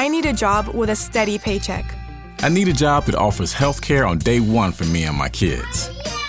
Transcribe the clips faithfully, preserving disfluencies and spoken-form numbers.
I need a job with a steady paycheck. I need a job that offers health care on day one for me and my kids.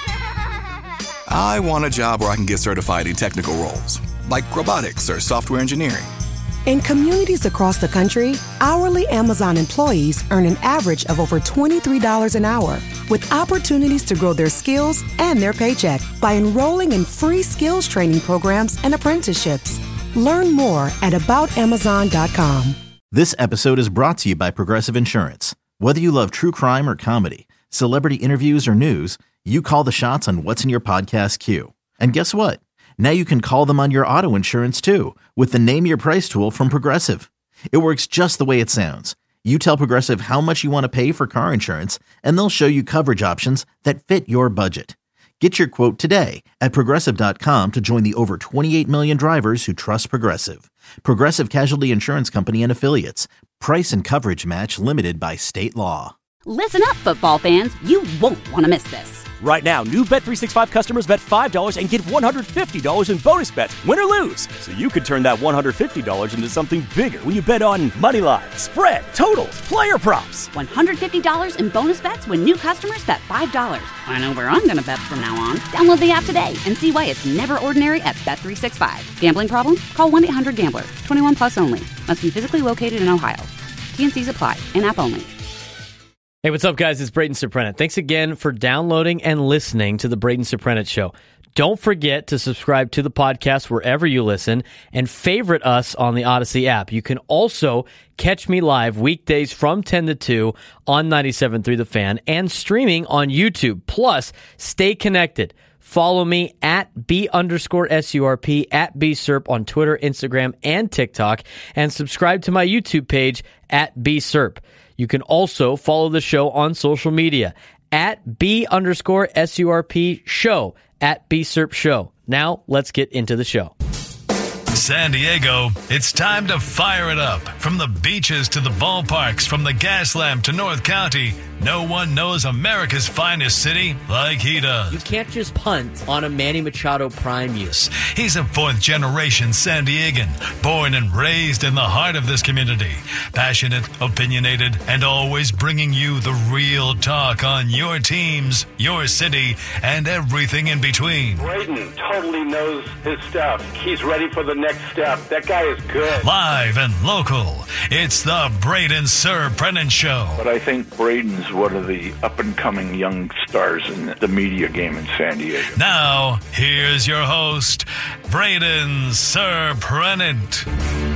I want a job where I can get certified in technical roles, like robotics or software engineering. In communities across the country, hourly Amazon employees earn an average of over twenty-three dollars an hour, with opportunities to grow their skills and their paycheck by enrolling in free skills training programs and apprenticeships. Learn more at about amazon dot com. This episode is brought to you by Progressive Insurance. Whether you love true crime or comedy, celebrity interviews or news, you call the shots on what's in your podcast queue. And guess what? Now you can call them on your auto insurance too with the Name Your Price tool from Progressive. It works just the way it sounds. You tell Progressive how much you want to pay for car insurance, and they'll show you coverage options that fit your budget. Get your quote today at Progressive dot com to join the over twenty-eight million drivers who trust Progressive. Progressive Casualty Insurance Company and Affiliates. Price and coverage match limited by state law. Listen up, football fans. You won't want to miss this. Right now, new Bet three sixty-five customers bet five dollars and get one hundred fifty dollars in bonus bets, win or lose. So you could turn that one hundred fifty dollars into something bigger when you bet on money line, spread, totals, player props. one hundred fifty dollars in bonus bets when new customers bet five dollars. I know where I'm going to bet from now on. Download the app today and see why it's never ordinary at Bet three sixty-five. Gambling problem? Call one eight hundred gambler. twenty-one plus only. Must be physically located in Ohio. T and C's apply. In-app only. Hey, what's up, guys? It's Braden Surprenant. Thanks again for downloading and listening to the Braden Surprenant Show. Don't forget to subscribe to the podcast wherever you listen and favorite us on the Odyssey app. You can also catch me live weekdays from ten to two on ninety-seven point three The Fan and streaming on YouTube. Plus, stay connected. Follow me at B underscore S U R P, at B S U R P on Twitter, Instagram, and TikTok, and subscribe to my YouTube page at B S U R P. You can also follow the show on social media at B underscore S U R P show, at B S U R P show. Now, let's get into the show. San Diego, it's time to fire it up. From the beaches to the ballparks, from the Gaslamp to North County, no one knows America's finest city like he does. You can't just punt on a Manny Machado prime use. He's a fourth-generation San Diegan, born and raised in the heart of this community. Passionate, opinionated, and always bringing you the real talk on your teams, your city, and everything in between. Braden totally knows his stuff. He's ready for the next step. That guy is good. Live and local, it's the Braden Surprenant Show. But I think Braden's one of the up-and-coming young stars in the media game in San Diego. Now, here's your host, Braden Surprenant.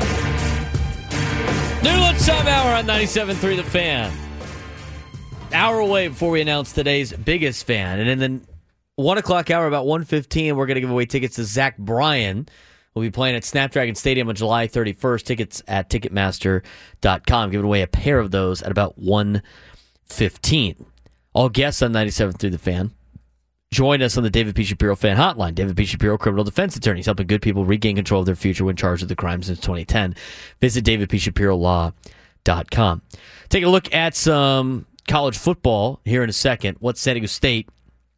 New lunchtime hour on ninety-seven point three The Fan. Hour away before we announce today's biggest fan. And in the one o'clock hour, about one fifteen, we're going to give away tickets to Zach Bryan. We'll be playing at Snapdragon Stadium on July thirty-first. Tickets at Ticketmaster dot com. Giving away a pair of those at about one fifteen. All guests on ninety-seven point three The Fan. Join us on the David P. Shapiro Fan Hotline. David P. Shapiro, criminal defense attorneys, helping good people regain control of their future when charged with the crime since twenty ten. Visit David P. Shapiro Law dot com. Take a look at some college football here in a second. What San Diego State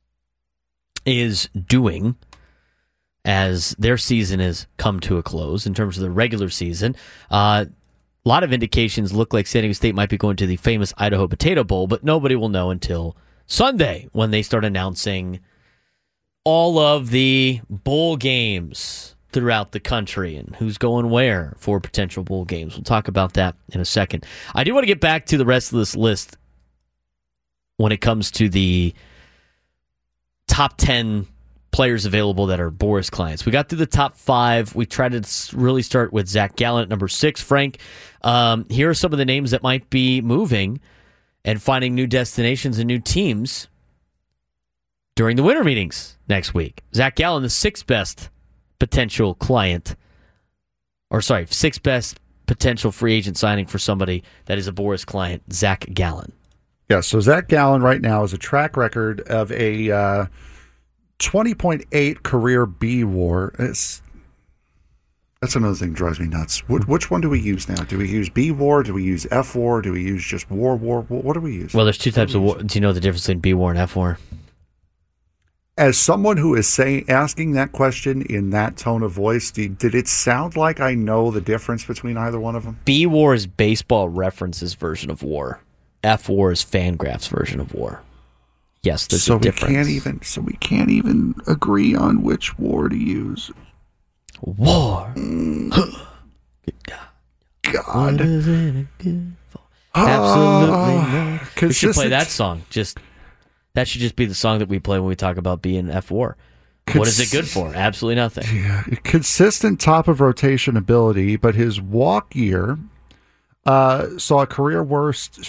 is doing as their season has come to a close in terms of the regular season. Uh, a lot of indications look like San Diego State might be going to the famous Idaho Potato Bowl, but nobody will know until Sunday when they start announcing all of the bowl games throughout the country and who's going where for potential bowl games. We'll talk about that in a second. I do want to get back to the rest of this list when it comes to the top ten players available that are Boris clients. We got through the top five. We tried to really start with Zach Gallen at number six. Frank, um, here are some of the names that might be moving and finding new destinations and new teams during the winter meetings next week. Zach Gallen, the sixth best potential client, or sorry, sixth best potential free agent signing for somebody that is a Boris client, Zach Gallen. Yeah, so Zach Gallen right now is a track record of a uh, twenty point eight career B W A R. It's, that's another thing that drives me nuts. Which, which one do we use now? Do we use B W A R? Do we use F W A R? Do we use just War War? What do we use? Well, there's two types of war. Do you know the difference between B W A R and F W A R? As someone who is saying asking that question in that tone of voice, did, did it sound like I know the difference between either one of them? B-War is Baseball Reference's version of war. F-War is Fangraph's version of war. Yes, there's so a difference. We can't even, so we can't even agree on which war to use. War. Mm. Good God. God. What is it good for? Absolutely Uh, not. We should play that song. Just That should just be the song that we play when we talk about B and F war. Cons- what is it good for? Absolutely nothing. Yeah, consistent top of rotation ability, but his walk year uh, saw a career worst.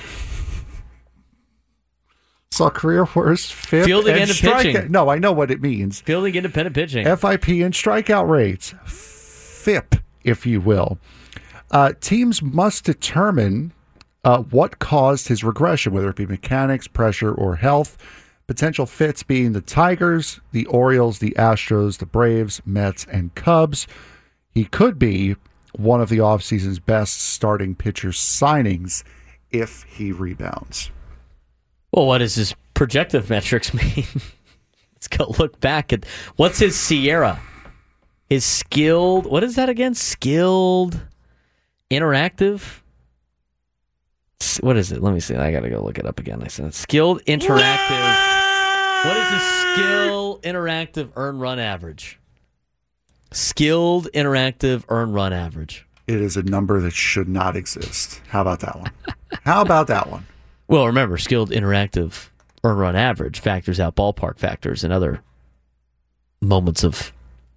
Saw career worst fifth Fielding and into strikeout. pitching. No, I know what it means. Fielding independent pitching. F I P and strikeout rates. F I P, if you will. Uh, teams must determine uh, what caused his regression, whether it be mechanics, pressure, or health. Potential fits being the Tigers, the Orioles, the Astros, the Braves, Mets, and Cubs. He could be one of the offseason's best starting pitcher signings if he rebounds. Well, what does his projective metrics mean? Let's go look back at what's his Sierra. His skilled, what is that again? Skilled, interactive. What is it? Let me see. I got to go look it up again. I said skilled, interactive. What is his skill, interactive, earn run average? Skilled, interactive, earn run average. It is a number that should not exist. How about that one? How about that one? Well, remember, skilled, interactive, earn run average factors out ballpark factors and other moments of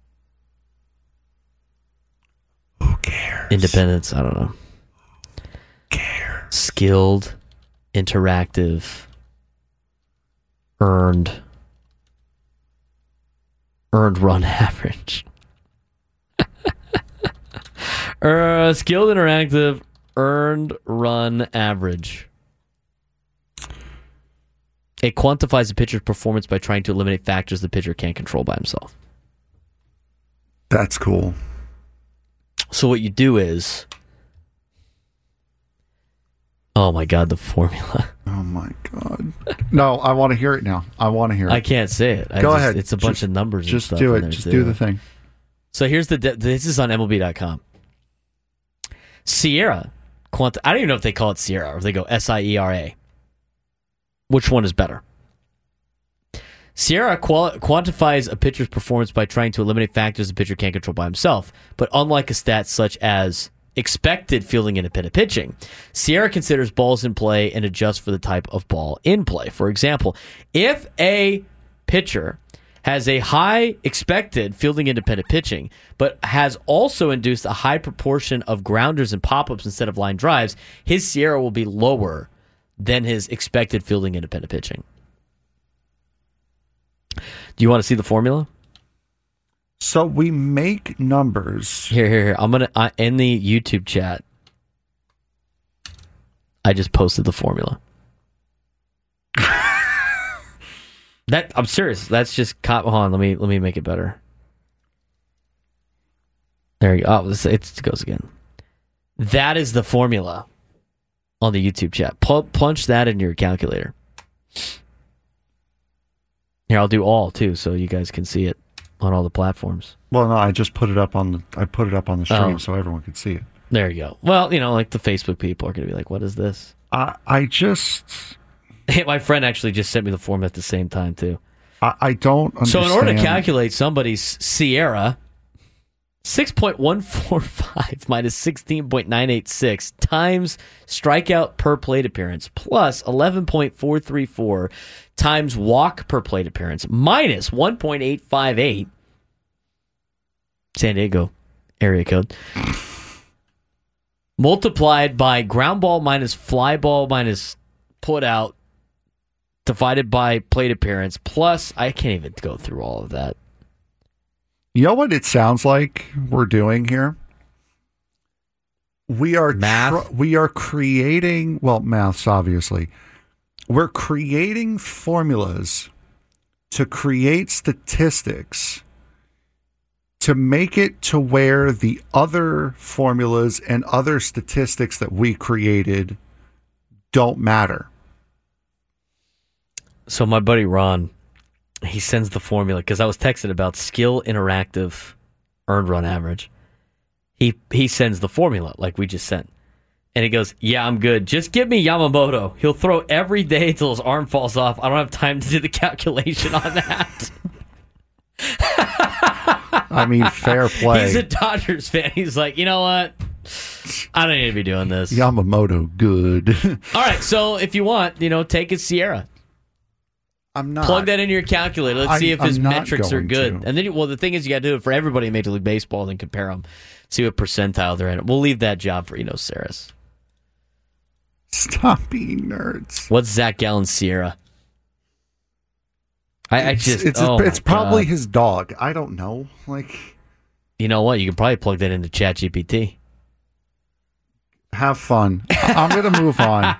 who cares? Independence. I don't know. Who cares? Skilled, interactive, earned, earned run average. uh, skilled, interactive, earned run average. It quantifies the pitcher's performance by trying to eliminate factors the pitcher can't control by himself. That's cool. So what you do is... Oh my God, the formula. Oh my God. No, I want to hear it now. I want to hear it. I can't say it. I Go just, ahead. It's a bunch just, of numbers Just and stuff do in it. there Just too. do the thing. So here's the... De- this is on M L B dot com. Sierra. Quanti- I don't even know if they call it Sierra or if they go S I E R A. Which one is better? Sierra qual- quantifies a pitcher's performance by trying to eliminate factors the pitcher can't control by himself. But unlike a stat such as expected fielding independent pitching, Sierra considers balls in play and adjusts for the type of ball in play. For example, if a pitcher has a high expected fielding independent pitching, but has also induced a high proportion of grounders and pop-ups instead of line drives, his Sierra will be lower than his expected fielding independent pitching. Do you want to see the formula? So we make numbers. Here, here, here. I'm gonna uh, in the YouTube chat. I just posted the formula. that I'm serious. That's just caught. Hold on. Let me let me make it better. There you go. Oh, this, it goes again. That is the formula. On the YouTube chat. Pl- plunge that in your calculator. Here, I'll do all too, so you guys can see it on all the platforms. Well, no, I just put it up on the I put it up on the stream Oh. so everyone could see it. There you go. Well, you know, like the Facebook people are going to be like, "What is this?" I I just My friend actually just sent me the formula at the same time too. I, I don't understand. So in order to calculate somebody's Sierra, six point one four five minus sixteen point nine eight six times strikeout per plate appearance plus eleven point four three four times walk per plate appearance minus one point eight five eight San Diego area code multiplied by ground ball minus fly ball minus put out divided by plate appearance plus I can't even go through all of that. You know what it sounds like we're doing here? We are math. Tr- we are creating, well, maths obviously. We're creating formulas to create statistics to make it to where the other formulas and other statistics that we created don't matter. So my buddy Ron he sends the formula because I was texting about skill interactive earned run average. He he sends the formula like we just sent. And he goes, yeah, I'm good. Just give me Yamamoto. He'll throw every day until his arm falls off. I don't have time to do the calculation on that. I mean, fair play. He's a Dodgers fan. He's like, you know what? I don't need to be doing this. Yamamoto, good. All right, so if you want, you know, take a Sierra. I'm not. Plug that into your calculator. Let's I, see if his I'm not metrics are going good. to. And then, you, well, the thing is, you got to do it for everybody in Major League Baseball and then compare them. See what percentile they're in. We'll leave that job for Eno Saris. Stop being nerds. What's Zach Gallen's Sierra? I, I It's, just it's, oh it's my probably God. his dog. I don't know. Like, You know what? You can probably plug that into ChatGPT. have fun. I'm going to move on.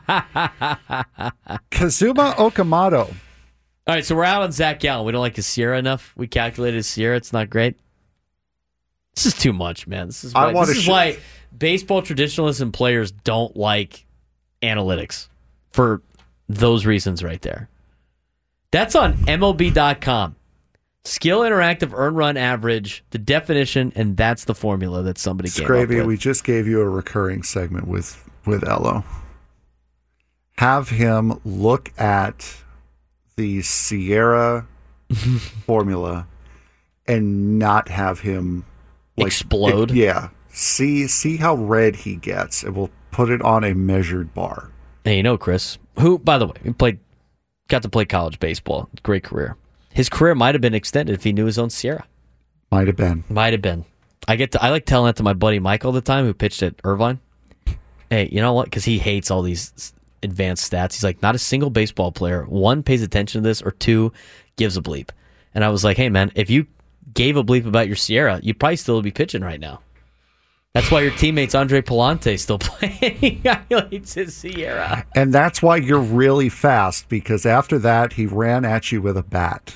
Kazuma Okamoto. All right, so we're out on Zach Gallen. We don't like his Sierra enough. We calculated his Sierra. It's not great. This is too much, man. This is I why, wanna this is sh- why baseball traditionalists and players don't like analytics for those reasons right there. That's on M L B dot com. Skill interactive earn run average, the definition, and that's the formula that somebody came up Scravy, with. we just gave you a recurring segment with, with Elo. Have him look at the Sierra formula and not have him like, explode. It, yeah. See see how red he gets, and we'll put it on a measured bar. Hey, you know Chris, who, by the way, he played, got to play college baseball. Great career. His career might have been extended if he knew his own Sierra. Might have been. Might have been. I get to, I like telling that to my buddy Mike all the time, who pitched at Irvine. Hey, you know what? Because he hates all these advanced stats. He's like, not a single baseball player, one, pays attention to this, or two, gives a bleep. And I was like, hey, man, if you gave a bleep about your Sierra, you'd probably still be pitching right now. That's why your teammates Andre Palante still playing. He hates his Sierra. And that's why you're really fast, because after that, he ran at you with a bat.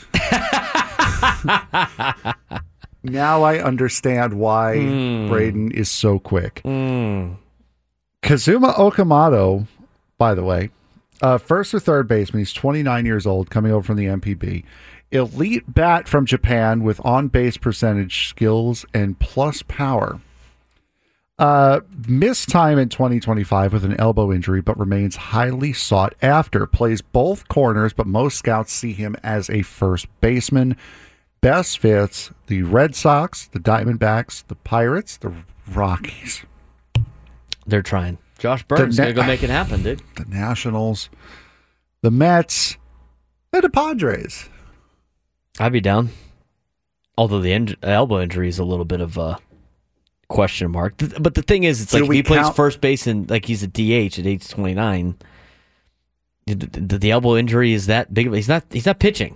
Now I understand why Mm. Braden is so quick. Mm. Kazuma Okamoto, by the way, uh, first or third baseman. He's twenty-nine years old, coming over from the M P B. Elite bat from Japan with on-base percentage, skills, and plus power. Uh, missed time in twenty twenty-five with an elbow injury, but remains highly sought after. Plays both corners, but most scouts see him as a first baseman. Best fits the Red Sox, the Diamondbacks, the Pirates, the Rockies. They're trying. Josh Burns The going Na- to go make it happen, dude. The Nationals, the Mets, and the Padres. I'd be down. Although the in- elbow injury is a little bit of a question mark. Th- But the thing is, it's Do like if we he plays count- first base and like he's a D H at age twenty-nine, the, the, the elbow injury is that big of a, he's not he's not pitching.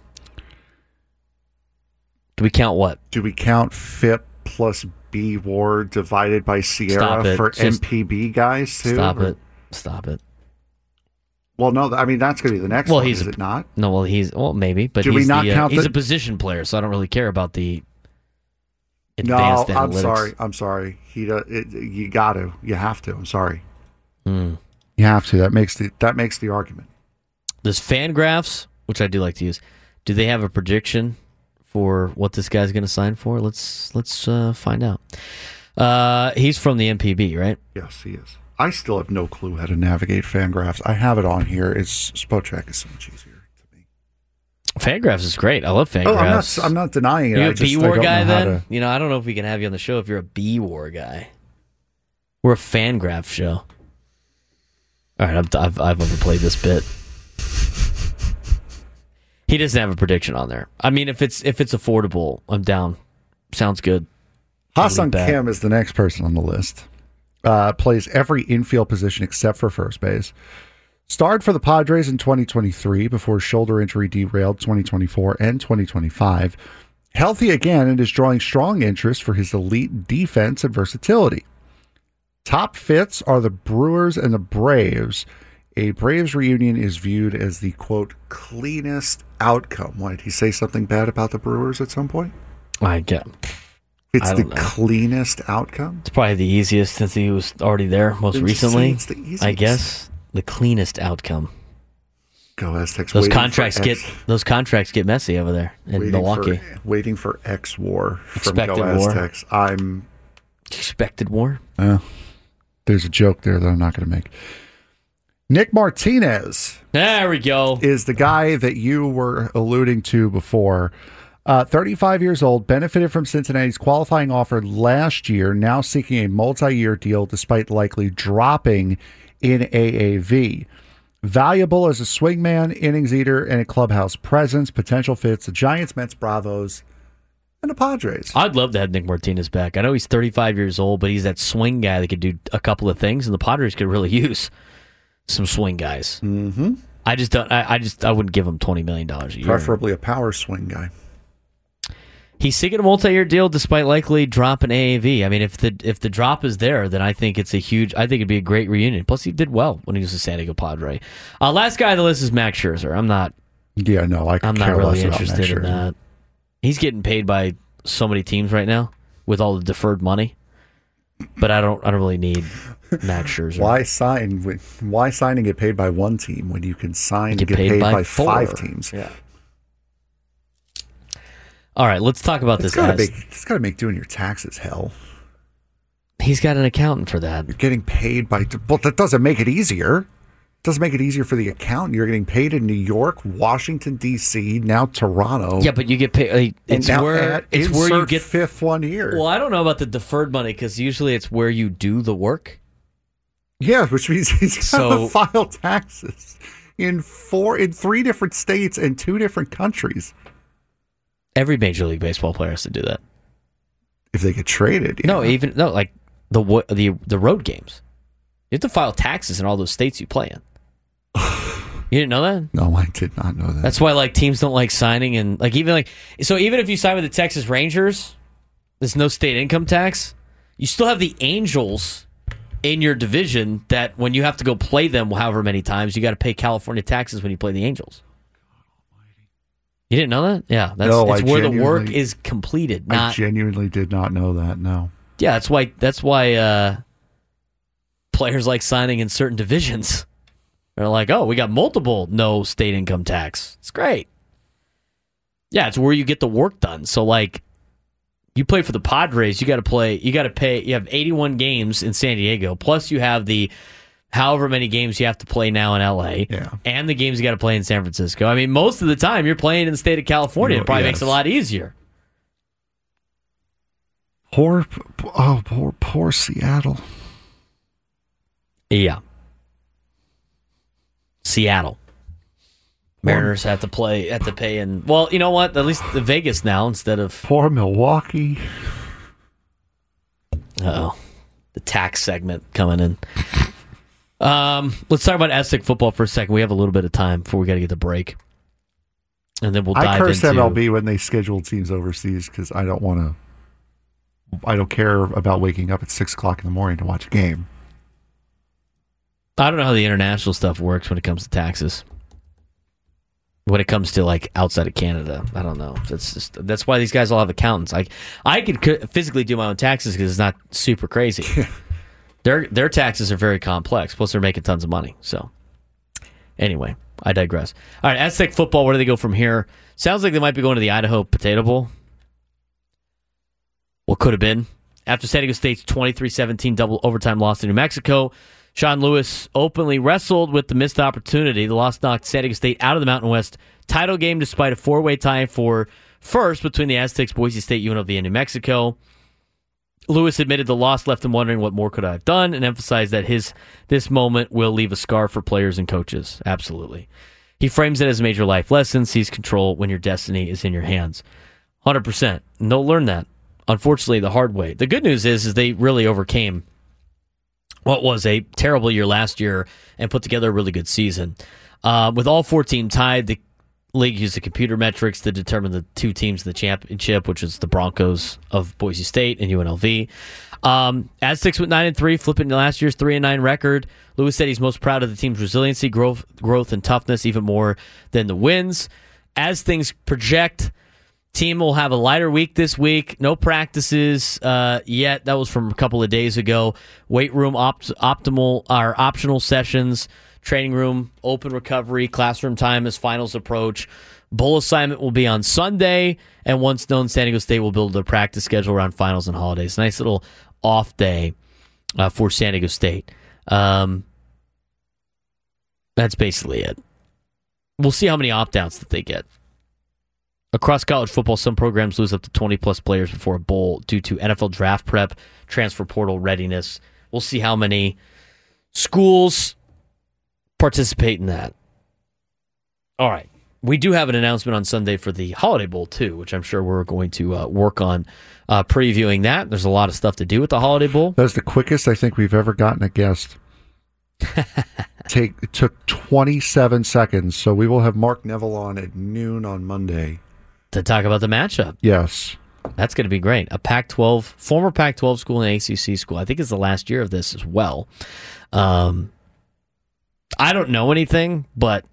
Do we count what? Do we count F I P plus B W A R divided by Stop Sierra it. for Just M P B guys too? Stop Or- it. Stop it. Well, no, I mean that's going to be the next Well, one, he's is a- it not? No, well he's well maybe, but Do he's we not the, uh, count he's the- a position player, so I don't really care about the No, advanced I'm analytics. sorry. I'm sorry. He, uh, it, you got to. You have to. I'm sorry. Hmm. You have to. That makes the that makes the argument. Does Fangraphs, which I do like to use, do they have a prediction for what this guy's going to sign for? Let's let's uh, find out. Uh, he's from the M P B, right? Yes, he is. I still have no clue how to navigate Fangraphs. I have it on here. It's Spotrac is so much easier. Fangraphs is great. I love Fangraphs. Oh, I'm not. I'm not denying it. You I a just, I B-War don't guy know how then? to- You know, I don't know if we can have you on the show if you're a B-War guy. We're a Fangraph show. All right, I've, I've, I've overplayed this bit. He doesn't have a prediction on there. I mean, if it's if it's affordable, I'm down. Sounds good. Hassan Back. Kim is the next person on the list. Uh, plays every infield position except for first base. Starred for the Padres in twenty twenty-three before shoulder injury derailed twenty twenty-four and twenty twenty-five. Healthy again and is drawing strong interest for his elite defense and versatility. Top fits are the Brewers and the Braves. A Braves reunion is viewed as the, quote, cleanest outcome. Why, did he say something bad about the Brewers at some point? I get. It's I the don't know. cleanest outcome? It's probably the easiest since he was already there most Didn't you say recently. it's the easiest? I guess the cleanest outcome. Go Aztecs. Those waiting contracts for get X, those contracts get messy over there in waiting Milwaukee. For, waiting for X War from Expected Go war. Aztecs. I'm Expected war. Uh, there's a joke there that I'm not going to make. Nick Martinez. There we go. Is the guy that you were alluding to before. Uh, thirty-five years old, benefited from Cincinnati's qualifying offer last year, now seeking a multi-year deal despite likely dropping in A A V. Valuable as a swingman, innings eater, and a clubhouse presence. Potential fits the Giants, Mets, Bravos, and the Padres. I'd love to have Nick Martinez back. I know he's thirty-five years old, but he's that swing guy that could do a couple of things, and the Padres could really use some swing guys. Mm-hmm. I just don't. I, I just I wouldn't give him twenty million dollars a year. Preferably a power swing guy. He's seeking a multi-year deal despite likely drop in A A V. I mean, if the if the drop is there, then I think it's a huge. I think it'd be a great reunion. Plus, he did well when he was a San Diego Padre. Uh, last guy on the list is Max Scherzer. I'm not. Yeah, no, I. I'm care not really less about interested Max in Scherzer. that. He's getting paid by so many teams right now with all the deferred money, but I don't. I don't really need Max Scherzer. Why sign? with- Why sign and get paid by one team when you can sign and Get get paid paid, by by, four. five teams? Yeah. All right, let's talk about It's this. gotta Az- make, it's got to make doing your taxes hell. He's got an accountant for that. You're getting paid by. Well, that doesn't make it easier. It doesn't make it easier for the accountant. You're getting paid in New York, Washington D C, now Toronto. Yeah, but you get paid. Like, And it's now where add- it's where you insert get fifth one here. Well, I don't know about the deferred money because usually it's where you do the work. Yeah, which means he's got So- to file taxes in four, in three different states and two different countries. Every Major League Baseball player has to do that. If they get traded, No, yeah. even no, like the wo- the the road games. You have to file taxes in all those states you play in. You didn't know that? No, I did not know that. That's why like teams don't like signing and like even like so even if you sign with the Texas Rangers, there's no state income tax. You still have the Angels in your division that when you have to go play them however many times, you got to pay California taxes when you play the Angels. You didn't know that? Yeah, that's No, it's I where the work genuinely- is completed. I Not genuinely did not know that. No. yeah, that's why that's why uh, players like signing in certain divisions. They're like, oh, we got multiple no state income tax. It's great. Yeah, it's where you get the work done. So like, you play for the Padres, you got to play. You got to pay. You have eighty-one games in San Diego, plus you have the however many games you have to play now in L A, Yeah. and the games you got to play in San Francisco. I mean, most of the time you're playing in the state of California. It probably Yes. makes it a lot easier. Poor, oh, poor, poor Seattle. Yeah. Seattle. Mariners have to play, have to pay in. Well, you know what? At least the Vegas now instead of. Poor Milwaukee. Uh-oh. The tax segment coming in. Um, let's talk about Aztec football for a second. We have a little bit of time before we got to get the break. And then we'll dive I curse into. M L B when they schedule teams overseas because I don't want to. I don't care about waking up at six o'clock in the morning to watch a game. I don't know how the international stuff works when it comes to taxes. When it comes to like outside of Canada, I don't know. That's just that's why these guys all have accountants. Like I could c- physically do my own taxes because it's not super crazy. their their taxes are very complex. Plus, they're making tons of money. So, anyway, I digress. All right, Aztec football. Where do they go from here? Sounds like they might be going to the Idaho Potato Bowl. What could have been after San Diego State's twenty-three seventeen double overtime loss to New Mexico. Sean Lewis openly wrestled with the missed opportunity. The loss knocked San Diego State out of the Mountain West title game despite a four-way tie for first between the Aztecs, Boise State, U N L V, and New Mexico. Lewis admitted the loss left him wondering what more could I have done and emphasized that his this moment will leave a scar for players and coaches. Absolutely. He frames it as a major life lesson, sees control when your destiny is in your hands. one hundred percent. And they'll learn that, unfortunately, the hard way. The good news is, is they really overcame what was a terrible year last year and put together a really good season. Uh, with all four teams tied, the league used the computer metrics to determine the two teams in the championship, which is the Broncos of Boise State and U N L V. Um, Aztecs went nine and three, flipping last year's three and nine record. Lewis said he's most proud of the team's resiliency, growth, growth, and toughness, even more than the wins. As things project, team will have a lighter week this week. No practices uh, yet. That was from a couple of days ago. Weight room opt- optimal or optional sessions. training room, open recovery, classroom time as finals approach. Bowl assignment will be on Sunday, and once known, San Diego State will build their practice schedule around finals and holidays. Nice little off day uh, for San Diego State. Um, that's basically it. We'll see how many opt-outs that they get. Across college football, some programs lose up to twenty-plus players before a bowl due to N F L draft prep, transfer portal readiness. We'll see how many schools participate in that. All right. We do have an announcement on Sunday for the Holiday Bowl, too, which I'm sure we're going to uh, work on uh, previewing that. There's a lot of stuff to do with the Holiday Bowl. That's the quickest I think we've ever gotten a guest. Take It took twenty-seven seconds, so we will have Mark Neville on at noon on Monday. To talk about the matchup. Yes. That's going to be great. A Pac twelve, former Pac twelve school and A C C school. I think it's the last year of this as well. Um, I don't know anything, but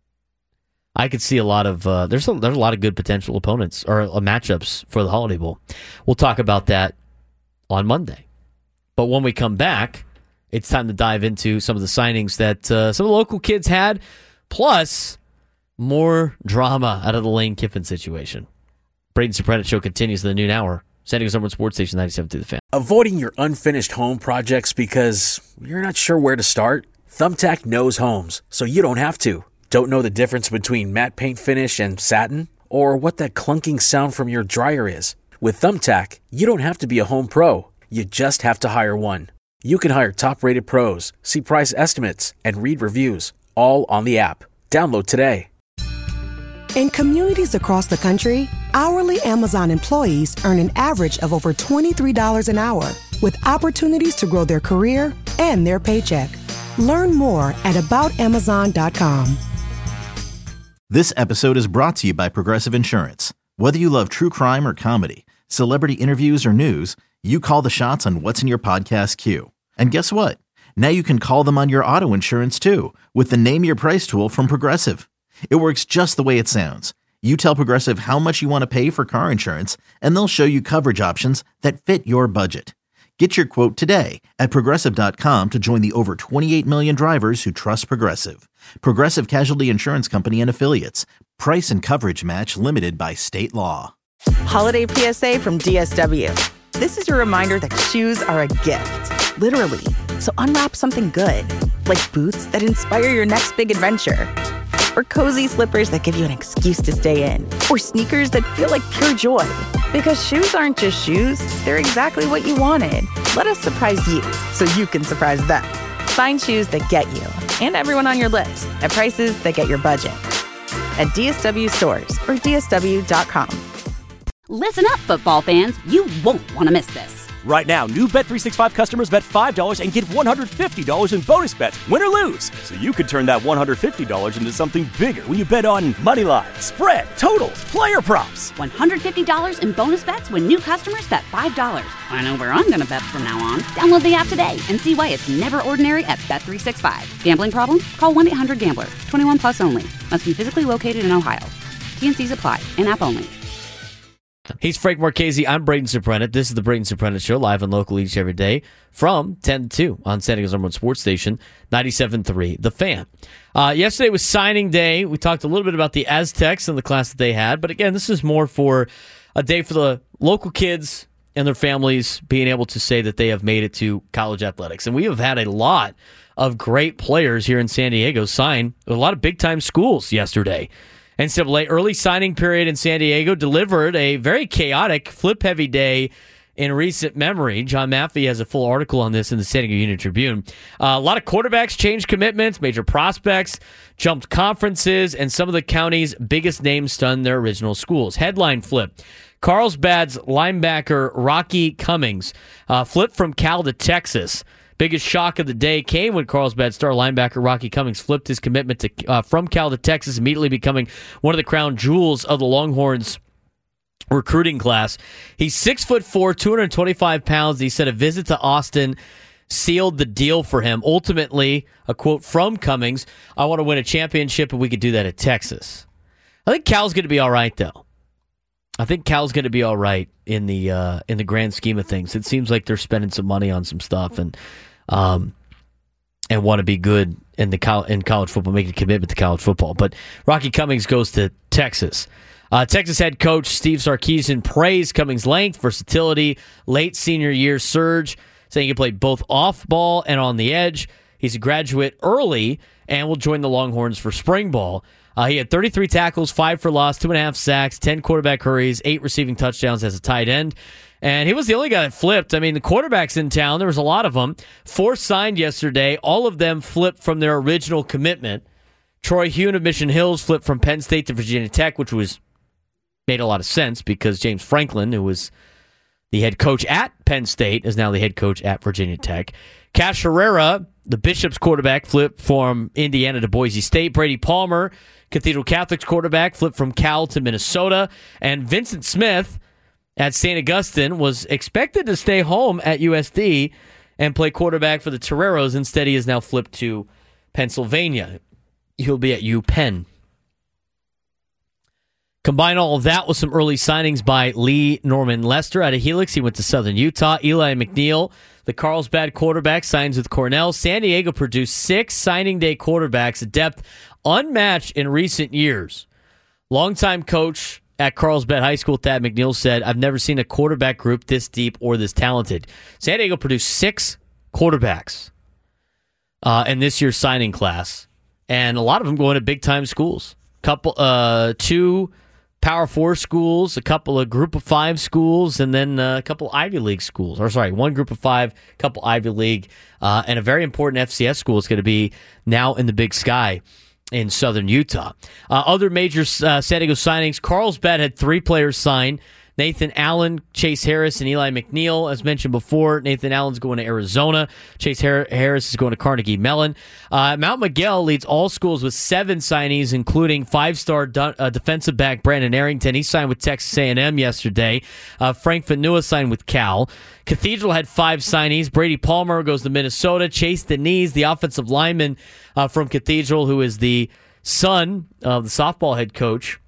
I could see a lot of uh, there's a there's a lot of good potential opponents or uh, matchups for the Holiday Bowl. We'll talk about that on Monday. But when we come back, it's time to dive into some of the signings that uh, some of the local kids had, plus more drama out of the Lane Kiffin situation. Braden Soprano Show continues in the noon hour. San Diego's number one sports station, ninety-seven point two The Fan. Avoiding your unfinished home projects because you're not sure where to start? Thumbtack knows homes, so you don't have to. Don't know the difference between matte paint finish and satin? Or what that clunking sound from your dryer is? With Thumbtack, you don't have to be a home pro. You just have to hire one. You can hire top-rated pros, see price estimates, and read reviews, all on the app. Download today. In communities across the country, hourly Amazon employees earn an average of over twenty-three dollars an hour, with opportunities to grow their career and their paycheck. Learn more at about amazon dot com. This episode is brought to you by Progressive Insurance. Whether you love true crime or comedy, celebrity interviews or news, you call the shots on what's in your podcast queue. And guess what? Now you can call them on your auto insurance too, with the Name Your Price tool from Progressive. It works just the way it sounds. You tell Progressive how much you want to pay for car insurance, and they'll show you coverage options that fit your budget. Get your quote today at Progressive dot com to join the over twenty-eight million drivers who trust Progressive. Progressive Casualty Insurance Company and Affiliates. Price and coverage match limited by state law. Holiday P S A from D S W. This is your reminder that shoes are a gift, literally. So unwrap something good, like boots that inspire your next big adventure, or cozy slippers that give you an excuse to stay in, or sneakers that feel like pure joy. Because shoes aren't just shoes, they're exactly what you wanted. Let us surprise you so you can surprise them. Find shoes that get you and everyone on your list at prices that get your budget. At D S W stores or D S W dot com. Listen up, football fans. You won't want to miss this. Right now, new Bet three sixty-five customers bet five dollars and get one hundred fifty dollars in bonus bets, win or lose. So you could turn that one hundred fifty dollars into something bigger when you bet on money line, spread, totals, player props. one hundred fifty dollars in bonus bets when new customers bet five dollars. I know where I'm going to bet from now on. Download the app today and see why it's never ordinary at Bet three sixty-five. Gambling problem? Call one eight hundred gambler. twenty-one plus only. Must be physically located in Ohio. T and C's apply. In-app only. He's Frank Marchese. I'm Braden Soprano. This is the Braden Soprano Show, live and local each every day from ten to two on San Diego's number one sports station, ninety-seven point three The Fan. Uh, yesterday was signing day. We talked a little bit about the Aztecs and the class that they had. But again, this is more for a day for the local kids and their families being able to say that they have made it to college athletics. And we have had a lot of great players here in San Diego sign a lot of big-time schools yesterday. N C double A early signing period in San Diego delivered a very chaotic, flip-heavy day in recent memory. John Maffei has a full article on this in the San Diego Union-Tribune. Uh, a lot of quarterbacks changed commitments, major prospects jumped conferences, and some of the county's biggest names stunned their original schools. Headline flip. Carlsbad's linebacker Rocky Cummings uh, flipped from Cal to Texas. Biggest shock of the day came when Carlsbad star linebacker Rocky Cummings flipped his commitment to uh, from Cal to Texas, immediately becoming one of the crown jewels of the Longhorns recruiting class. He's six foot four, two hundred twenty-five pounds. He said a visit to Austin sealed the deal for him. Ultimately, a quote from Cummings, "I want to win a championship, and we could do that at Texas." I think Cal's going to be all right, though. I think Cal's going to be all right in the uh, in the grand scheme of things. It seems like they're spending some money on some stuff, and um, and want to be good in the col- in college football, make a commitment to college football. But Rocky Cummings goes to Texas. Uh, Texas head coach Steve Sarkisian praised Cummings' length, versatility, late senior year surge, saying he can play both off ball and on the edge. He's a graduate early and will join the Longhorns for spring ball. Uh, he had thirty-three tackles, five for loss, two and a half sacks, ten quarterback hurries, eight receiving touchdowns as a tight end. And he was the only guy that flipped. I mean, the quarterbacks in town, there was a lot of them. Four signed yesterday. All of them flipped from their original commitment. Troy Hune of Mission Hills flipped from Penn State to Virginia Tech, which was made a lot of sense because James Franklin, who was the head coach at Penn State, is now the head coach at Virginia Tech. Cash Herrera, the Bishop's quarterback, flipped from Indiana to Boise State. Brady Palmer, Cathedral Catholic's quarterback, flipped from Cal to Minnesota. And Vincent Smith at Saint Augustine was expected to stay home at U S D and play quarterback for the Toreros. Instead, he is now flipped to Pennsylvania. He'll be at UPenn. Combine all of that with some early signings by Lee Norman Lester out of Helix. He went to Southern Utah. Eli McNeil, the Carlsbad quarterback, signs with Cornell. San Diego produced six signing day quarterbacks, a depth unmatched in recent years. Longtime coach at Carlsbad High School, Thad McNeil, said, I've never seen a quarterback group this deep or this talented. San Diego produced six quarterbacks uh, in this year's signing class, and a lot of them going to big-time schools. Couple, uh, two Power Four schools, a couple of Group of Five schools, and then uh, a couple Ivy League schools. Or sorry, one Group of Five, a couple Ivy League, uh, and a very important F C S school is going to be now in the Big Sky in Southern Utah. Uh, other major uh, San Diego signings: Carlsbad had three players signed. Nathan Allen, Chase Harris, and Eli McNeil. As mentioned before, Nathan Allen's going to Arizona. Chase Harris is going to Carnegie Mellon. Uh, Mount Miguel leads all schools with seven signees, including five-star du- uh, defensive back Brandon Arrington. He signed with Texas A and M yesterday. Uh, Frank Fanua signed with Cal. Cathedral had five signees. Brady Palmer goes to Minnesota. Chase Denise, the offensive lineman uh, from Cathedral, who is the son of the softball head coach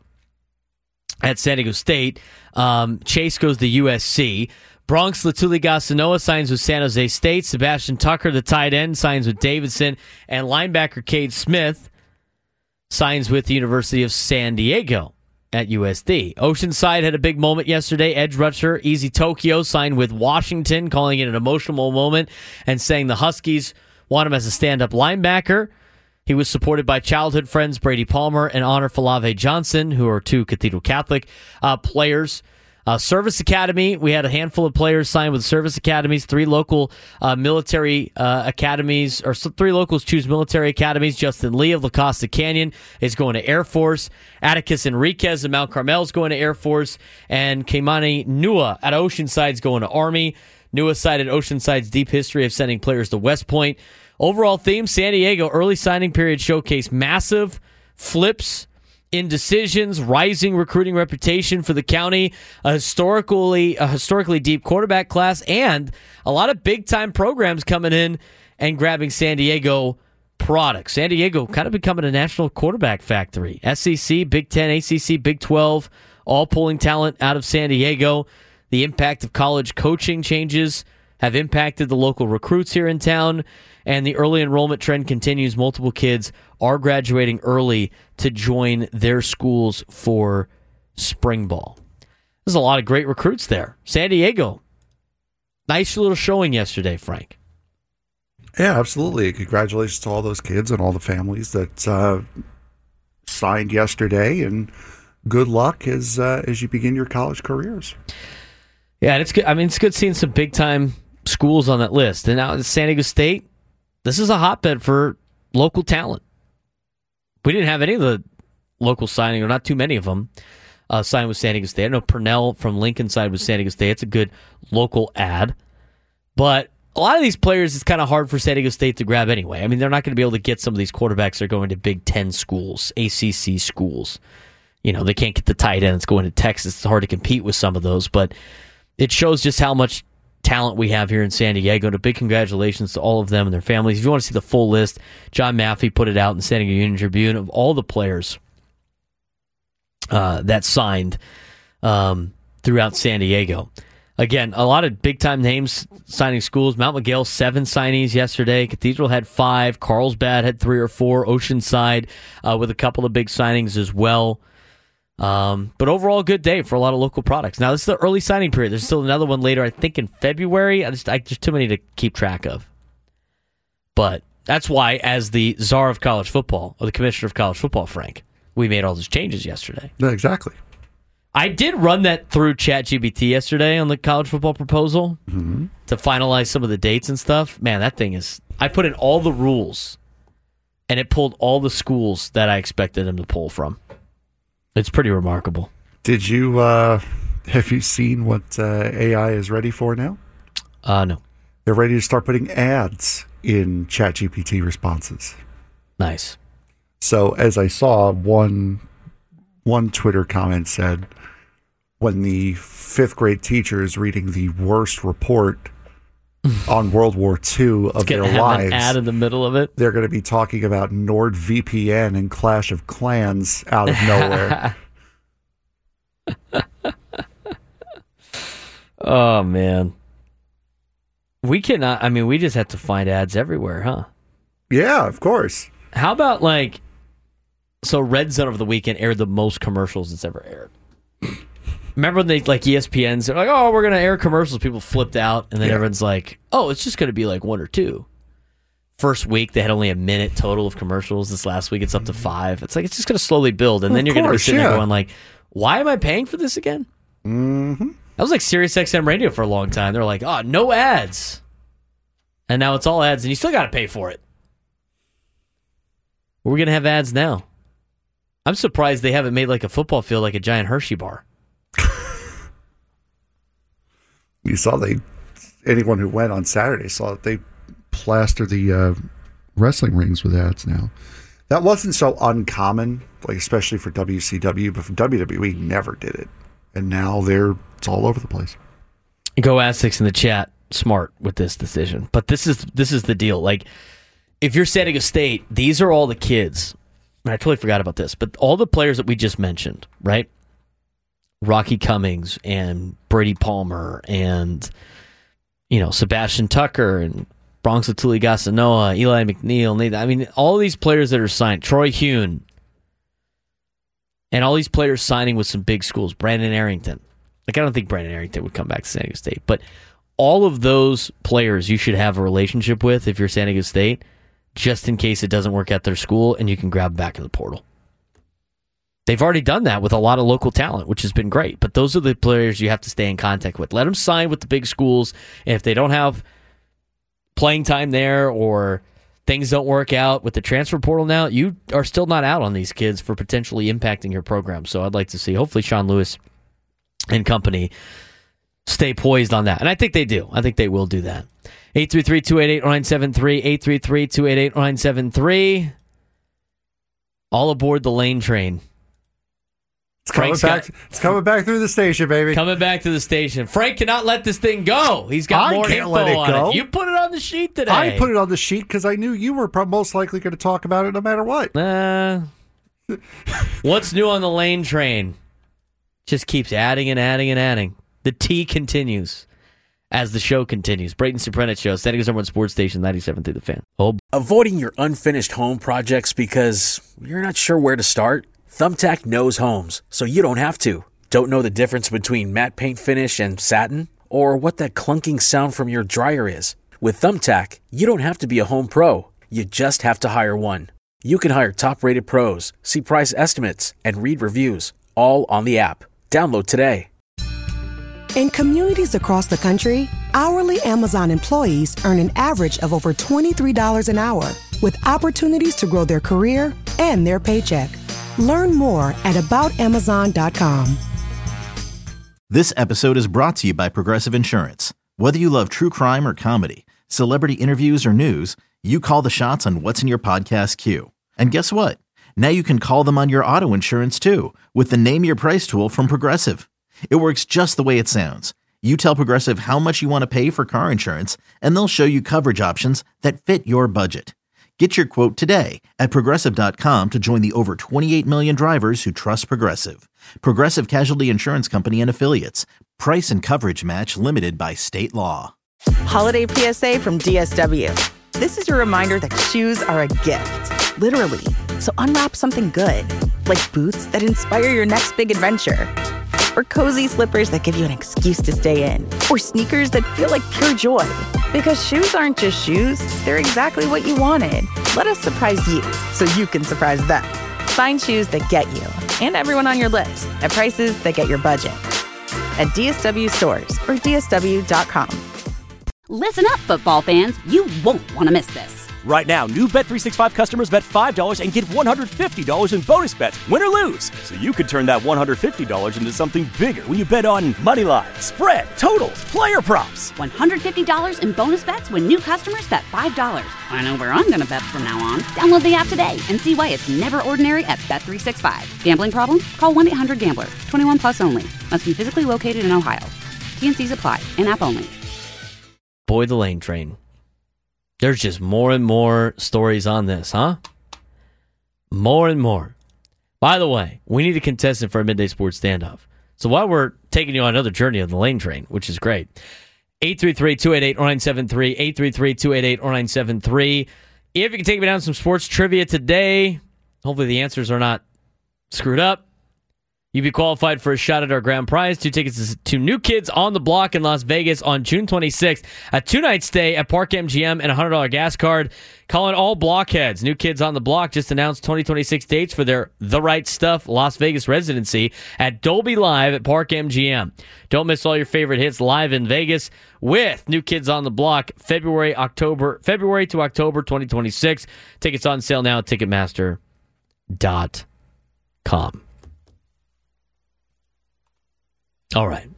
at San Diego State. Um, Chase goes to U S C. Bronx Latuli-Gasanoa signs with San Jose State. Sebastian Tucker, the tight end, signs with Davidson. And linebacker Cade Smith signs with the University of San Diego at U S D. Oceanside had a big moment yesterday. Edge rusher Easy Tokyo signed with Washington, calling it an emotional moment and saying the Huskies want him as a stand-up linebacker. He was supported by childhood friends Brady Palmer and Honor Falave Johnson, who are two Cathedral Catholic uh, players. Uh, Service Academy, we had a handful of players signed with service academies, three local uh, military uh, academies, or three locals choose military academies. Justin Lee of La Costa Canyon is going to Air Force. Atticus Enriquez of Mount Carmel is going to Air Force. And Keimani Nua at Oceanside is going to Army. Nua cited Oceanside's deep history of sending players to West Point. Overall theme, San Diego early signing period showcased massive flips, indecisions, rising recruiting reputation for the county, a historically a historically deep quarterback class, and a lot of big-time programs coming in and grabbing San Diego products. San Diego kind of becoming a national quarterback factory. S E C, Big Ten, A C C, Big twelve, all pulling talent out of San Diego. The impact of college coaching changes have impacted the local recruits here in town, and the early enrollment trend continues. Multiple kids are graduating early to join their schools for spring ball. There's a lot of great recruits there. San Diego, nice little showing yesterday, Frank. Yeah, absolutely. Congratulations to all those kids and all the families that uh, signed yesterday, and good luck as uh, as you begin your college careers. Yeah, and it's good. I mean, it's good seeing some big time schools on that list. And now San Diego State, this is a hotbed for local talent. We didn't have any of the local signing, or not too many of them, uh, signed with San Diego State. I know Purnell from Lincoln side with San Diego State. It's a good local ad. But a lot of these players, it's kind of hard for San Diego State to grab anyway. I mean, they're not going to be able to get some of these quarterbacks that are going to Big Ten schools, A C C schools. You know, they can't get the tight ends going to Texas. It's hard to compete with some of those. But it shows just how much talent we have here in San Diego, and a big congratulations to all of them and their families. If you want to see the full list, John Maffey put it out in the San Diego Union Tribune of all the players uh, that signed um, throughout San Diego. Again, a lot of big-time names signing schools. Mount Miguel, seven signees yesterday. Cathedral had five. Carlsbad had three or four. Oceanside uh, with a couple of big signings as well. Um, but overall, good day for a lot of local products. Now, this is the early signing period. There's still another one later, I think, in February. I just, I, just too many to keep track of. But that's why, as the czar of college football, or the commissioner of college football, Frank, we made all those changes yesterday. Yeah, exactly. I did run that through ChatGPT yesterday on the college football proposal mm-hmm. to finalize some of the dates and stuff. Man, that thing is... I put in all the rules, and it pulled all the schools that I expected them to pull from. It's pretty remarkable. Did you... Uh, have you seen what uh, A I is ready for now? Uh, no. They're ready to start putting ads in ChatGPT responses. Nice. So, as I saw, one one Twitter comment said, when the fifth grade teacher is reading the worst report on World War Two of their have lives, an ad in the middle of it. They're going to be talking about NordVPN and Clash of Clans out of nowhere. Oh, man. We cannot, I mean, we just have to find ads everywhere, huh? Yeah, of course. How about, like, so Red Zone over the weekend aired the most commercials it's ever aired. Remember when they, like, E S P N's, they're like, oh, we're going to air commercials. People flipped out, and then yeah. everyone's like, oh, it's just going to be like one or two. First week, they had only a minute total of commercials. This last week, it's up to five. It's like, it's just going to slowly build, and well, then you're going to be sitting yeah. there going, like, why am I paying for this again? Mm-hmm. That was like Sirius X M radio for a long time. They're like, oh, no ads. And now it's all ads, and you still got to pay for it. We're going to have ads now. I'm surprised they haven't made like a football field like a giant Hershey bar. You saw they, anyone who went on Saturday saw that they plaster the uh, wrestling rings with ads now. That wasn't so uncommon, like especially for W C W, but for W W E, never did it. And now they're it's all over the place. Go Aztecs in the chat, smart with this decision. But this is this is the deal. Like, if you're San Diego State, these are all the kids. And I totally forgot about this, but all the players that we just mentioned, right? Rocky Cummings and Brady Palmer and, you know, Sebastian Tucker and Bronx Tuligasanoa, Eli McNeil, Nathan, I mean, all these players that are signed, Troy Hune, and all these players signing with some big schools, Brandon Arrington. Like, I don't think Brandon Arrington would come back to San Diego State, but all of those players you should have a relationship with if you're San Diego State, just in case it doesn't work at their school, and you can grab them back in the portal. They've already done that with a lot of local talent, which has been great. But those are the players you have to stay in contact with. Let them sign with the big schools. And if they don't have playing time there or things don't work out with the transfer portal now, you are still not out on these kids for potentially impacting your program. So I'd like to see, hopefully, Sean Lewis and company stay poised on that. And I think they do. I think they will do that. eight three three, two eight eight, nine seven three, eight three three, two eight eight, nine seven three. All aboard the Lane train. It's coming, back, got, it's coming back through the station, baby. Coming back to the station. Frank cannot let this thing go. He's got I more can't info let it on go. it. You put it on the sheet today. I put it on the sheet because I knew you were pro- most likely going to talk about it no matter what. Uh, what's new on the Lane train? Just keeps adding and adding and adding. The T continues as the show continues. Brayton Soprenet Show, San Diego's number one sports station, ninety-seven through the Fan. Oh. Avoiding your unfinished home projects because you're not sure where to start? Thumbtack knows homes, so you don't have to. Don't know the difference between matte paint finish and satin? Or what that clunking sound from your dryer is? With Thumbtack, you don't have to be a home pro. You just have to hire one. You can hire top-rated pros, see price estimates, and read reviews, all on the app. Download today. In communities across the country, hourly Amazon employees earn an average of over twenty-three dollars an hour, with opportunities to grow their career and their paycheck. Learn more at about amazon dot com. This episode is brought to you by Progressive Insurance. Whether you love true crime or comedy, celebrity interviews or news, you call the shots on what's in your podcast queue. And guess what? Now you can call them on your auto insurance too with the Name Your Price tool from Progressive. It works just the way it sounds. You tell Progressive how much you want to pay for car insurance, and they'll show you coverage options that fit your budget. Get your quote today at Progressive dot com to join the over twenty-eight million drivers who trust Progressive. Progressive Casualty Insurance Company and Affiliates. Price and coverage match limited by state law. Holiday P S A from D S W. This is your reminder that shoes are a gift, literally. So unwrap something good, like boots that inspire your next big adventure, or cozy slippers that give you an excuse to stay in, or sneakers that feel like pure joy. Because shoes aren't just shoes, they're exactly what you wanted. Let us surprise you so you can surprise them. Find shoes that get you and everyone on your list at prices that get your budget. At D S W stores or D S W dot com. Listen up, football fans. You won't want to miss this. Right now, new Bet three sixty-five customers bet five dollars and get one hundred fifty dollars in bonus bets, win or lose. So you could turn that one hundred fifty dollars into something bigger when you bet on money line, spread, totals, player props. one hundred fifty dollars in bonus bets when new customers bet five dollars. I know where I'm going to bet from now on. Download the app today and see why it's never ordinary at Bet three sixty-five. Gambling problem? Call one eight hundred gambler. twenty-one plus only. Must be physically located in Ohio. T N Cs apply. In-app only. Boy, the Lane Train. There's just more and more stories on this, huh? More and more. By the way, we need a contestant for a Midday Sports Standoff. So while we're taking you on another journey on the Lane Train, which is great, eight three three, two eight eight, oh nine seven three, eight three three, two eight eight, oh nine seven three. If you can take me down some sports trivia today, hopefully the answers are not screwed up, you'd be qualified for a shot at our grand prize. Two tickets to New Kids on the Block in Las Vegas on June twenty-sixth. A two-night stay at Park M G M and a one hundred dollars gas card. Calling all blockheads. New Kids on the Block just announced twenty twenty-six dates for their The Right Stuff Las Vegas residency at Dolby Live at Park M G M. Don't miss all your favorite hits live in Vegas with New Kids on the Block February, October, February to October twenty twenty-six. Tickets on sale now at Ticketmaster dot com. All right.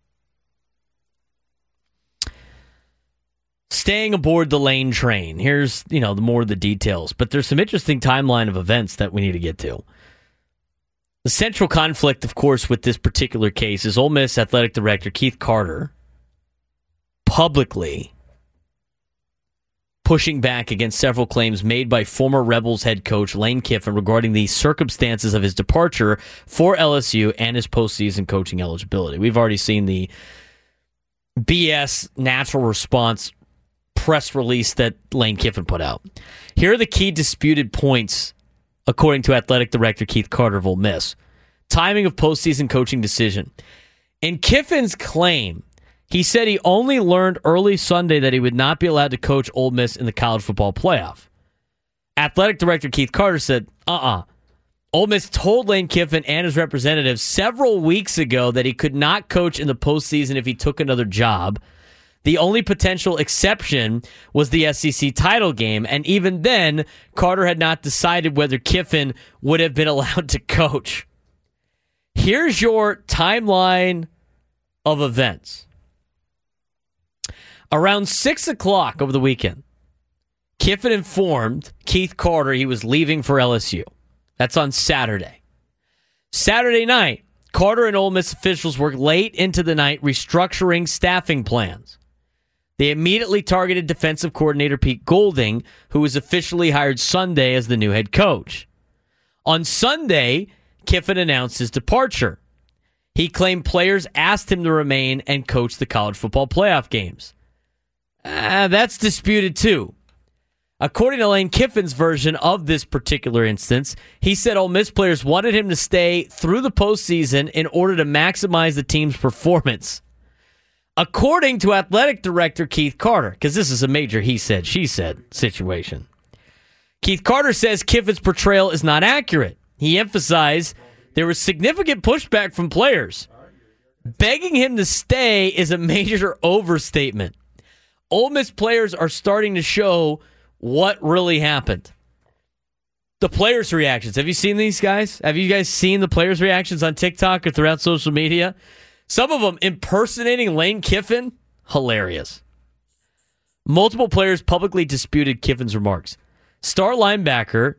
Staying aboard the Lane Train. Here's, you know, the more of the details. But there's some interesting timeline of events that we need to get to. The central conflict, of course, with this particular case is Ole Miss Athletic Director Keith Carter publicly pushing back against several claims made by former Rebels head coach Lane Kiffin regarding the circumstances of his departure for L S U and his postseason coaching eligibility. We've already seen the B S natural response press release that Lane Kiffin put out. Here are the key disputed points, according to Athletic Director Keith Carter of Ole Miss. Timing of postseason coaching decision. In Kiffin's claim, he said he only learned early Sunday that he would not be allowed to coach Ole Miss in the college football playoff. Athletic Director Keith Carter said, uh-uh. Ole Miss told Lane Kiffin and his representatives several weeks ago that he could not coach in the postseason if he took another job. The only potential exception was the S E C title game, and even then, Carter had not decided whether Kiffin would have been allowed to coach. Here's your timeline of events. Around six o'clock over the weekend, Kiffin informed Keith Carter he was leaving for L S U. That's on Saturday. Saturday night, Carter and Ole Miss officials worked late into the night restructuring staffing plans. They immediately targeted defensive coordinator Pete Golding, who was officially hired Sunday as the new head coach. On Sunday, Kiffin announced his departure. He claimed players asked him to remain and coach the college football playoff games. Uh, that's disputed too. According to Lane Kiffin's version of this particular instance, he said Ole Miss players wanted him to stay through the postseason in order to maximize the team's performance. According to Athletic Director Keith Carter, because this is a major he said, she said situation, Keith Carter says Kiffin's portrayal is not accurate. He emphasized there was significant pushback from players. Begging him to stay is a major overstatement. Ole Miss players are starting to show what really happened. The players' reactions. Have you seen these guys? Have you guys seen the players' reactions on TikTok or throughout social media? Some of them impersonating Lane Kiffin. Hilarious. Multiple players publicly disputed Kiffin's remarks. Star linebacker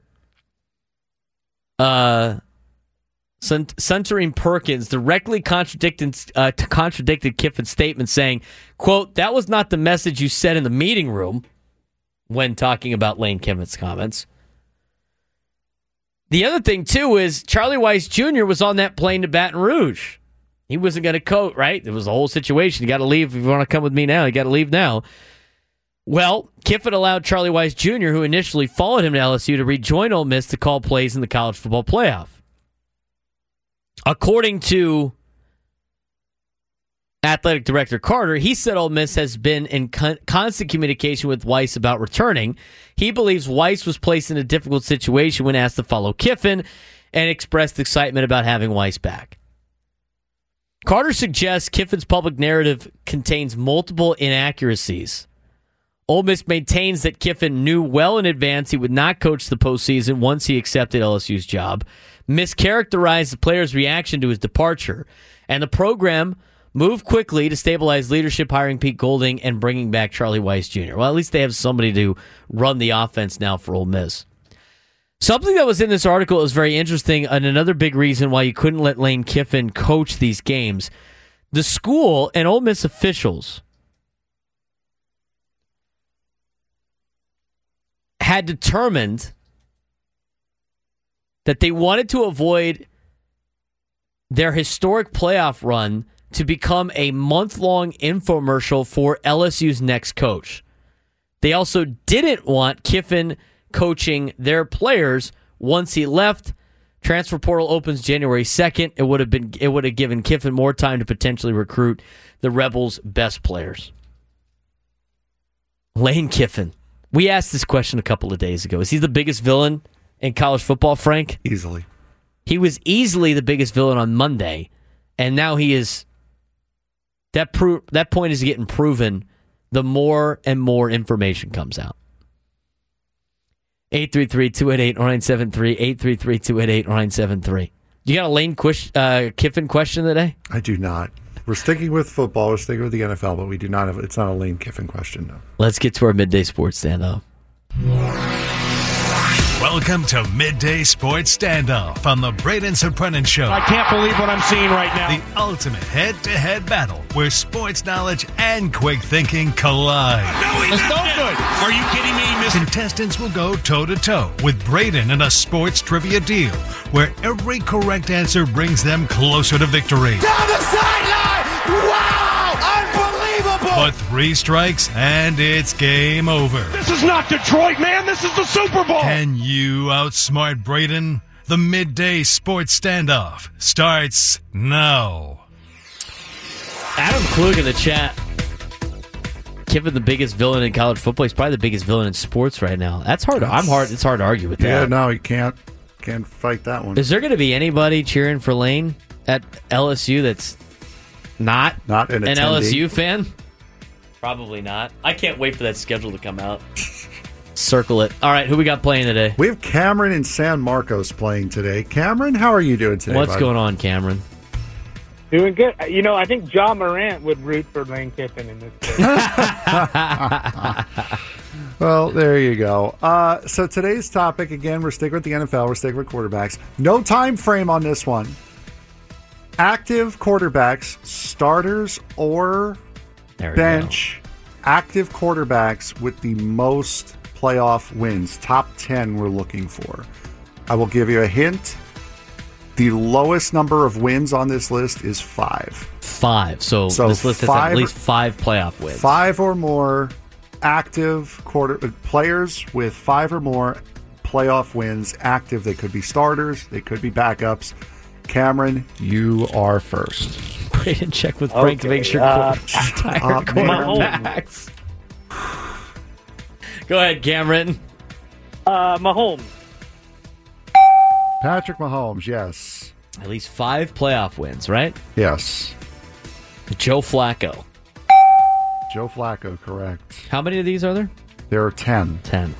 uh, Suntarine Perkins directly contradicted, uh, contradicted Kiffin's statement, saying, quote, that was not the message you said in the meeting room, when talking about Lane Kiffin's comments. The other thing, too, is Charlie Weiss Junior was on that plane to Baton Rouge. He wasn't going to coach, right? It was the whole situation. You got to leave. If you want to come with me now, you got to leave now. Well, Kiffin allowed Charlie Weiss Junior, who initially followed him to L S U, to rejoin Ole Miss to call plays in the college football playoff. According to athletic director Carter, he said Ole Miss has been in con- constant communication with Weiss about returning. He believes Weiss was placed in a difficult situation when asked to follow Kiffin and expressed excitement about having Weiss back. Carter suggests Kiffin's public narrative contains multiple inaccuracies. Ole Miss maintains that Kiffin knew well in advance he would not coach the postseason once he accepted L S U's job, mischaracterized the players' reaction to his departure, and the program moved quickly to stabilize leadership, hiring Pete Golding and bringing back Charlie Weiss Junior Well, at least they have somebody to run the offense now for Ole Miss. Something that was in this article is very interesting, and another big reason why you couldn't let Lane Kiffin coach these games. The school and Ole Miss officials had determined that they wanted to avoid their historic playoff run to become a month-long infomercial for L S U's next coach. They also didn't want Kiffin coaching their players once he left. Transfer portal opens January second. It would have been it would have given Kiffin more time to potentially recruit the Rebels' best players. Lane Kiffin. We asked this question a couple of days ago. Is he the biggest villain in college football, Frank? Easily. He was easily the biggest villain on Monday, and now he is. That pro- that point is getting proven the more and more information comes out. eight three three, two eight eight, nine seven three, eight three three, two eight eight, nine seven three. You got a Lane Quish, uh, Kiffin question today? I do not. We're sticking with football. We're sticking with the N F L, but we do not have. It's not a Lane Kiffin question, though. Let's get to our midday sports standoff. Welcome to Midday Sports Standoff on the Braden Soprenin Show. I can't believe what I'm seeing right now. The ultimate head-to-head battle where sports knowledge and quick thinking collide. No, he's no good. Are you kidding me, Mister Contestants will go toe-to-toe with Braden in a sports trivia deal where every correct answer brings them closer to victory. Down the sideline! Wow! Unbelievable! But three strikes and it's game over. This is not Detroit, man. This is the Super Bowl. Can you outsmart Braden? The Midday Sports Standoff starts now. Adam Klug in the chat. Kiffin, the biggest villain in college football. He's probably the biggest villain in sports right now. That's hard. I'm hard. It's hard to argue with that. Yeah, no, you can't. Can't fight that one. Is there going to be anybody cheering for Lane at L S U that's not not an, an L S U fan? Probably not. I can't wait for that schedule to come out. Circle it. All right, who we got playing today? We have Cameron in San Marcos playing today. Cameron, how are you doing today? What's buddy? going on, Cameron? Doing good. You know, I think John Morant would root for Lane Kiffin in this case. Well, there you go. Uh, so today's topic, again, we're sticking with the N F L. We're sticking with quarterbacks. No time frame on this one. Active quarterbacks, starters or bench, active quarterbacks with the most playoff wins. Top ten we're looking for. I will give you a hint. The lowest number of wins on this list is five. Five. So, so this list has at least five playoff wins. Five or more active quarter players with five or more playoff wins active. They could be starters. They could be backups. Cameron, you are first. Braden, check with Frank okay. to make sure uh, tired quarterbacks. Go ahead, Cameron. Uh, Mahomes. Patrick Mahomes, yes. At least five playoff wins, right? Yes. Joe Flacco. Joe Flacco, correct. How many of these are there? There are ten. Ten.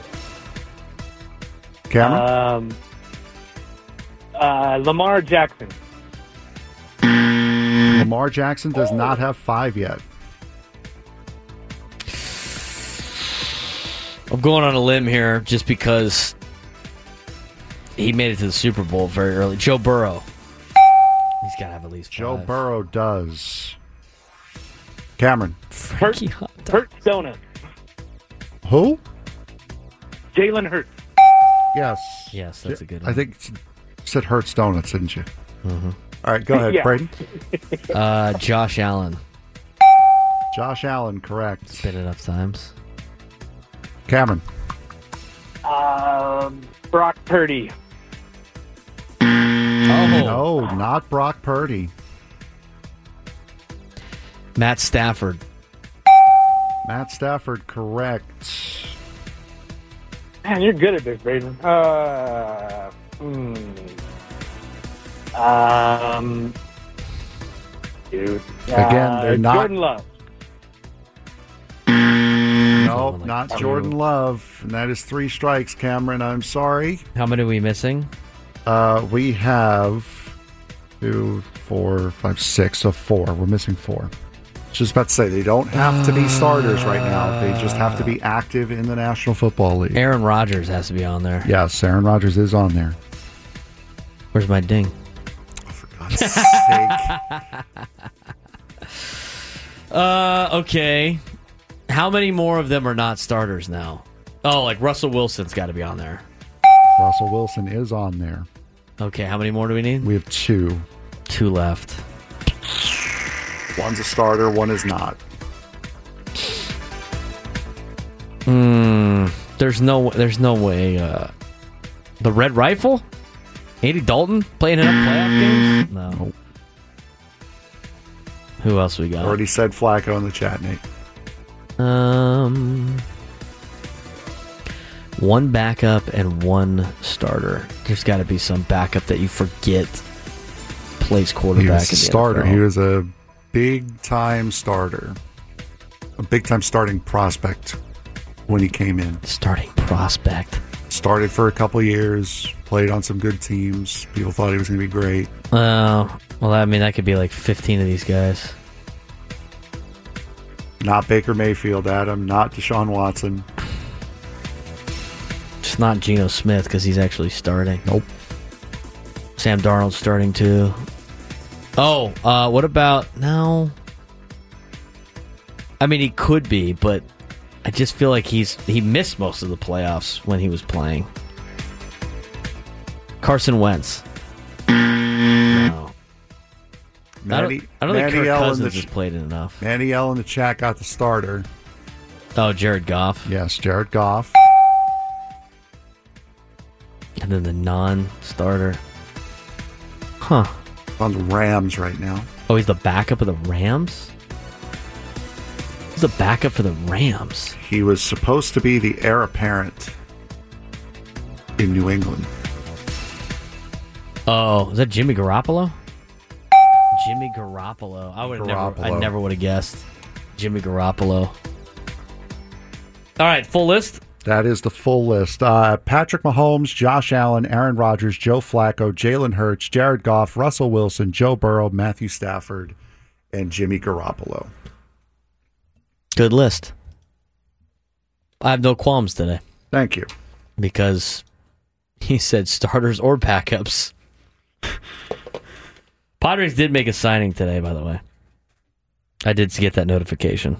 Cameron? Um, uh, Lamar Jackson. Lamar Jackson does oh. not have five yet. I'm going on a limb here just because he made it to the Super Bowl very early. Joe Burrow. He's got to have at least five. Joe Burrow does. Cameron. Hurt, Hurt Donut. Who? Jalen Hurts. Yes. Yes, that's a good one. I think you said Hurts Donuts, didn't you? Mm-hmm. All right, go ahead, Yeah. Braden. Uh, Josh Allen. Josh Allen, correct. It's been enough times. Cameron. Um, Brock Purdy. Oh. No, not Brock Purdy. Matt Stafford. Matt Stafford, correct. Man, you're good at this, Braden. Uh, hmm. Um, dude. Again, Uh, they're not- Jordan Love. No, not Jordan Love. And that is three strikes, Cameron. I'm sorry. How many are we missing? Uh, we have two, four, five, six. So four. We're missing four. Just about to say, they don't have to be starters right now. They just have to be active in the National Football League. Aaron Rodgers has to be on there. Yes, Aaron Rodgers is on there. Where's my ding? For God's sake. Uh, okay. How many more of them are not starters now? Oh, like Russell Wilson's got to be on there. Russell Wilson is on there. Okay, how many more do we need? We have two. Two left. One's a starter, one is not. Hmm. There's no. There's no way. Uh, the Red Rifle, Andy Dalton playing enough playoff games. No. Nope. Who else we got? Already said Flacco in the chat, Nate. Um, one backup and one starter. There's got to be some backup that you forget plays quarterback. He was in a the starter. N F L. He was a big-time starter. A big-time starting prospect when he came in. Starting prospect. Started for a couple years, played on some good teams. People thought he was going to be great. Oh, well, I mean, that could be like fifteen of these guys. Not Baker Mayfield, Adam. Not Deshaun Watson. It's not Geno Smith because he's actually starting. Nope. Sam Darnold's starting too. Oh, uh, what about no? I mean, he could be, but I just feel like he's he missed most of the playoffs when he was playing. Carson Wentz. No. Matty, I don't, I don't think Matty Kirk L in Cousins the, has played enough. Matty L in the chat got the starter. Oh, Jared Goff. Yes, Jared Goff. And then the non-starter. Huh. On the Rams right now. Oh, he's the backup of the Rams? He's the backup for the Rams. He was supposed to be the heir apparent in New England. Oh, is that Jimmy Garoppolo? Jimmy Garoppolo. I would never. I Garoppolo. never would have guessed. Jimmy Garoppolo. All right, full list. That is the full list. Uh, Patrick Mahomes, Josh Allen, Aaron Rodgers, Joe Flacco, Jalen Hurts, Jared Goff, Russell Wilson, Joe Burrow, Matthew Stafford, and Jimmy Garoppolo. Good list. I have no qualms today. Thank you. Because he said starters or backups. Padres did make a signing today, by the way. I did get that notification.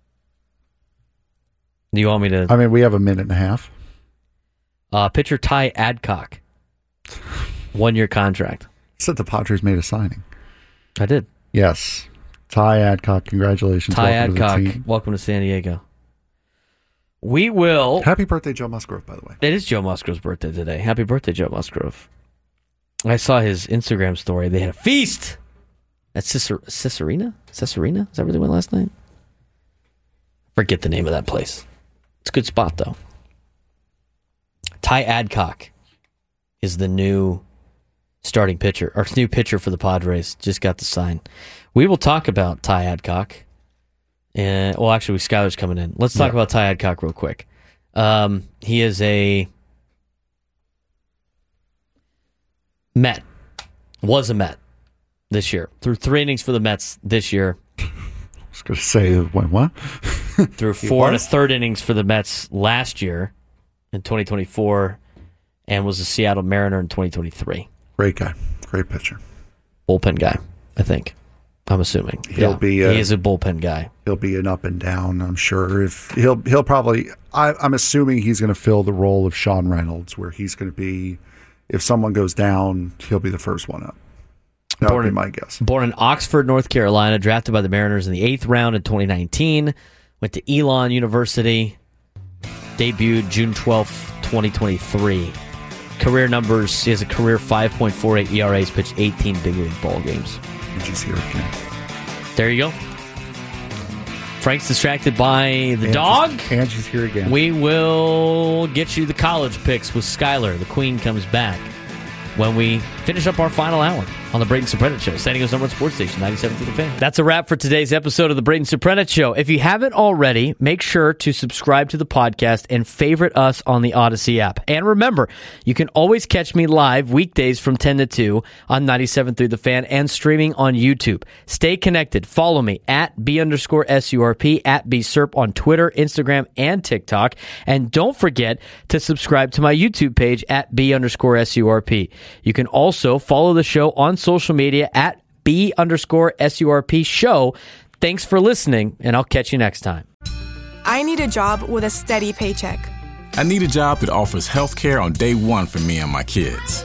Do you want me to... I mean, we have a minute and a half. Uh, pitcher Ty Adcock. One-year contract. Said the Padres made a signing. I did. Yes. Ty Adcock, congratulations. Ty Welcome to the Adcock, team. welcome to San Diego. We will... Happy birthday, Joe Musgrove, by the way. It is Joe Musgrove's birthday today. Happy birthday, Joe Musgrove. I saw his Instagram story. They had a feast at Cicer- Cicerina? Cicerina? Is that where they went last night? Forget the name of that place. It's a good spot, though. Ty Adcock is the new starting pitcher, or new pitcher for the Padres. Just got the sign. We will talk about Ty Adcock. And, well, actually, Skyler's coming in. Let's talk Yeah. about Ty Adcock real quick. Um, he is a Met. Was a Met this year. Threw three innings for the Mets this year. I was going to say, what? what? Threw four and a third innings for the Mets last year in twenty twenty-four and was a Seattle Mariner in twenty twenty-three. Great guy. Great pitcher. Bullpen guy, I think. I'm assuming. He'll Yeah, be a, he is a bullpen guy. He'll be an up and down, I'm sure. If he'll he'll probably I, I'm assuming he's going to fill the role of Sean Reynolds, where he's going to be, if someone goes down, he'll be the first one up. That born would be in, my guess. Born in Oxford, North Carolina, drafted by the Mariners in the eighth round in twenty nineteen. Went to Elon University. Debuted June twelfth, twenty twenty-three. Career numbers, he has a career five point four eight E R A. He's pitched eighteen big league ball games. Angie's here again. There you go. Frank's distracted by the Angie's, dog. Angie's here again. We will get you the college picks with Skylar. The Queen comes back when we finish up our final hour on the Braden Soprenet Show, San Diego's number one sports station, ninety-seven point three The Fan. That's a wrap for today's episode of the Braden Soprenet Show. If you haven't already, make sure to subscribe to the podcast and favorite us on the Odyssey app. And remember, you can always catch me live weekdays from ten to two on ninety-seven point three The Fan and streaming on YouTube. Stay connected. Follow me at B underscore S U R P, at B S U R P on Twitter, Instagram, and TikTok. And don't forget to subscribe to my YouTube page at B underscore S U R P. You can also follow the show on social media at B underscore S U R P show. Thanks for listening, and I'll catch you next time. I need a job with a steady paycheck. I need a job that offers health care on day one for me and my kids.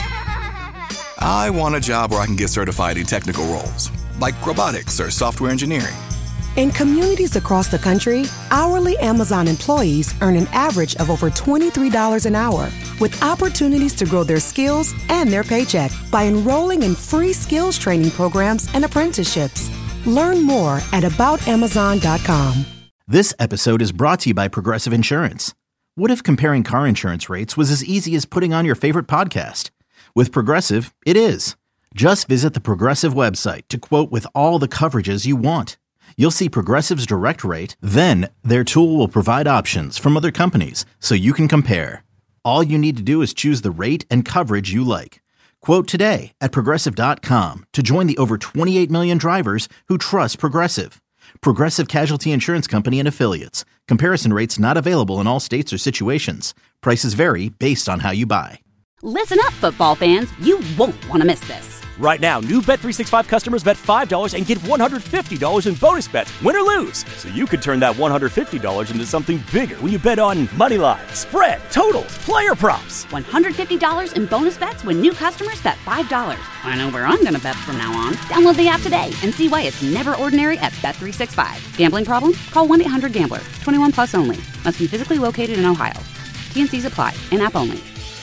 I want a job where I can get certified in technical roles, like robotics or software engineering. In communities across the country, hourly Amazon employees earn an average of over twenty-three dollars an hour, with opportunities to grow their skills and their paycheck by enrolling in free skills training programs and apprenticeships. Learn more at about amazon dot com. This episode is brought to you by Progressive Insurance. What if comparing car insurance rates was as easy as putting on your favorite podcast? With Progressive, it is. Just visit the Progressive website to quote with all the coverages you want. You'll see Progressive's direct rate, then their tool will provide options from other companies so you can compare. All you need to do is choose the rate and coverage you like. Quote today at Progressive dot com to join the over twenty-eight million drivers who trust Progressive. Progressive Casualty Insurance Company and Affiliates. Comparison rates not available in all states or situations. Prices vary based on how you buy. Listen up, football fans. You won't want to miss this. Right now, new Bet three sixty-five customers bet five dollars and get one hundred fifty dollars in bonus bets, win or lose. So you could turn that one hundred fifty dollars into something bigger when you bet on money line, spread, totals, player props. one hundred fifty dollars in bonus bets when new customers bet five dollars. I know where I'm going to bet from now on. Download the app today and see why it's never ordinary at Bet three sixty-five. Gambling problem? Call one eight hundred gambler. twenty-one plus only. Must be physically located in Ohio. T N Cs apply. In-app only.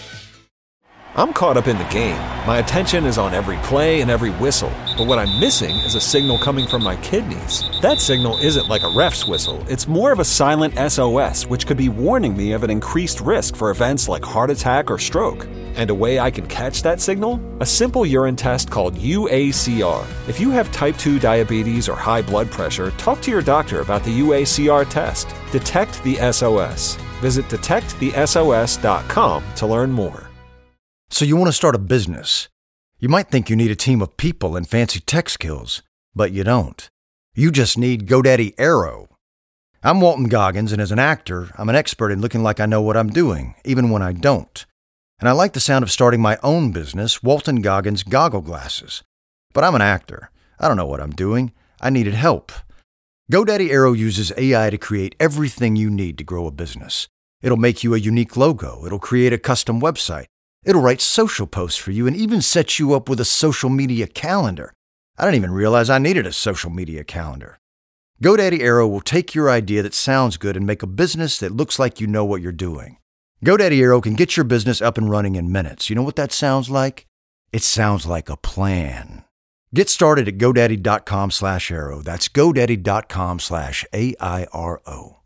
I'm caught up in the game. My attention is on every play and every whistle. But what I'm missing is a signal coming from my kidneys. That signal isn't like a ref's whistle. It's more of a silent S O S, which could be warning me of an increased risk for events like heart attack or stroke. And a way I can catch that signal? A simple urine test called U A C R. If you have type two diabetes or high blood pressure, talk to your doctor about the U A C R test. Detect the S O S. Visit detect the S O S dot com to learn more. So you want to start a business. You might think you need a team of people and fancy tech skills, but you don't. You just need GoDaddy Aero. I'm Walton Goggins, and as an actor, I'm an expert in looking like I know what I'm doing, even when I don't. And I like the sound of starting my own business, Walton Goggins Goggle Glasses. But I'm an actor. I don't know what I'm doing. I needed help. GoDaddy Aero uses A I to create everything you need to grow a business. It'll make you a unique logo. It'll create a custom website. It'll write social posts for you and even set you up with a social media calendar. I didn't even realize I needed a social media calendar. GoDaddy Aero will take your idea that sounds good and make a business that looks like you know what you're doing. GoDaddy Aero can get your business up and running in minutes. You know what that sounds like? It sounds like a plan. Get started at GoDaddy dot com slash Aero. That's GoDaddy dot com slash A I R O.